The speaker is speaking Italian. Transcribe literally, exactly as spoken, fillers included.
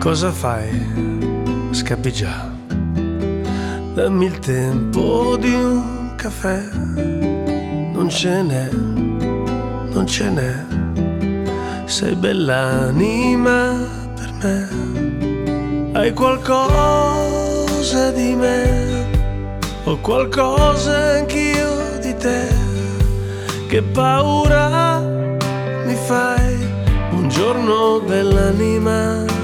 Cosa fai? Scappi già. Dammi il tempo di un caffè. Non ce n'è, non ce n'è. Sei bell'anima per me. Hai qualcosa di me. Ho qualcosa anch'io di te. Che paura mi fai. Buongiorno bell'anima.